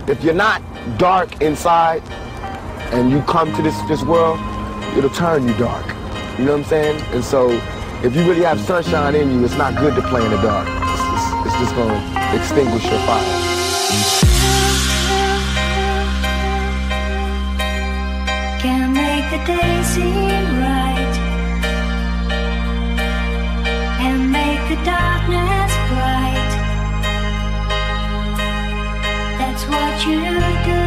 if you're not dark inside and you come to this world, it'll turn you dark. You know what I'm saying? And so if you really have sunshine in you, it's not good to play in the dark. It's just going to extinguish your fire. Can make the day seem right and make the darkness bright. That's what you do.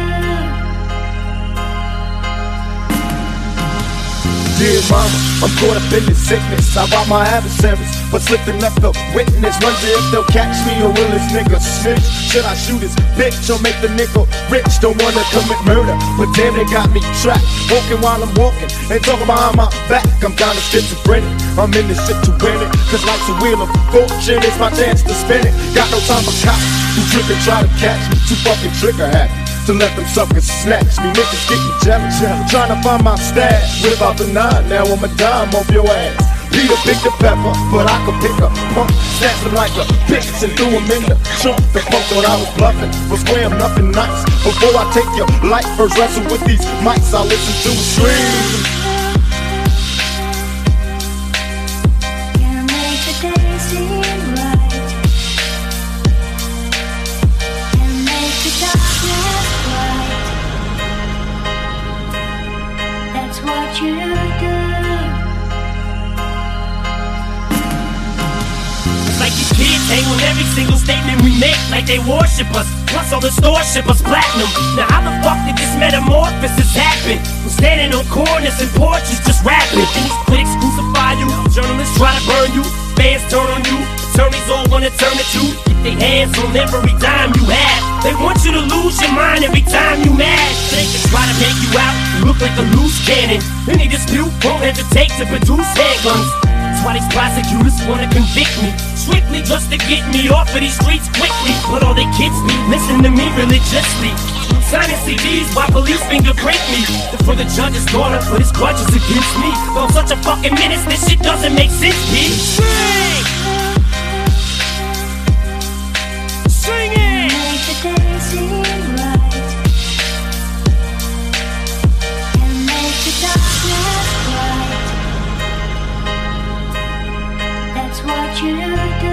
Dear mama, I'm caught up in this sickness. I robbed my adversaries, but slipped and left a witness. Wonder if they'll catch me or will this nigga snitch? Should I shoot his bitch or make the nigga rich? Don't wanna commit murder, but damn, they got me trapped. Walking while I'm walking and talking behind my back. I'm kinda schizophrenic, I'm in this shit to win it. Cause life's a wheel of fortune, it's my chance to spin it. Got no time for cops who trip and try to catch me. Too fucking trigger happy to let them suckers snatch me. Niggas getting jealous, trying to find my stash. Whip out the 9, now I'm a dime off your ass. Peter picked the pepper, but I could pick a pump. Snatch them like a bitch and threw him in the trunk. The punk thought I was bluffing, was squaring nothing nice. Before I take your life, first wrestle with these mics, I listen to a scream. Can make the day seem right and make the darkness bright. That's what you do. Like these kids hang on every single statement we make, like they worship us. Plus all the stores ship us platinum. Now how the fuck did this metamorphosis happen? I'm standing on corners and porches just rapping. And these critics crucify you, journalists try to burn you, fans turn on you, attorneys all wanna turn it to. Get their hands on every dime you have. They want you to lose your mind every time you mad. They can try to make you out, you look like a loose cannon. Any dispute won't hesitate to produce handguns. That's why these prosecutors wanna convict me, strictly just to get me off of these streets quickly. But all they kids be listen to me religiously, signing CDs while police fingerprint me. Before the judge is gonna put his grudges against me. Though I'm such a fucking menace, this shit doesn't make sense, B. Sing! Sing it! Make the day seem right and make the darkness bright. That's what you do.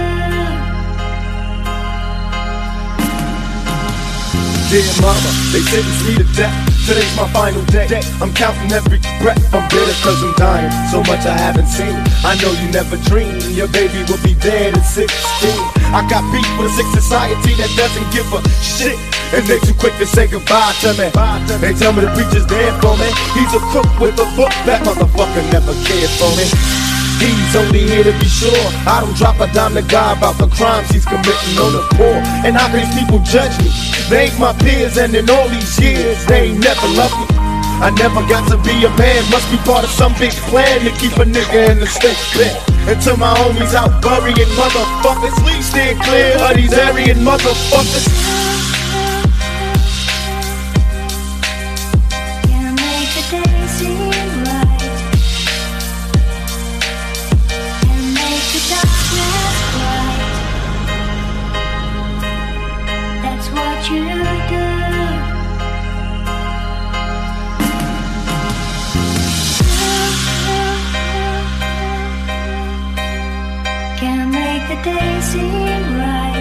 Dear mama, they sentenced me to death. Today's my final day. I'm counting every breath. I'm bitter cause I'm dying. So much I haven't seen. I know you never dreamed your baby will be dead at 16. I got beef with a sick society that doesn't give a shit, and they too quick to say goodbye to me. They tell me the preacher's dead for me. He's a crook with a book. That motherfucker never cared for me. He's only here to be sure I don't drop a dime to God about the crimes he's committing on the poor. And how can these people judge me? They ain't my peers, and in all these years they ain't never loved me. I never got to be a man, must be part of some big plan to keep a nigga in the state bed. Until my homies out burying motherfuckers, we steer clear of these Aryan motherfuckers. Can make the day seem right and make the darkness bright. That's what you do. Can make the day seem right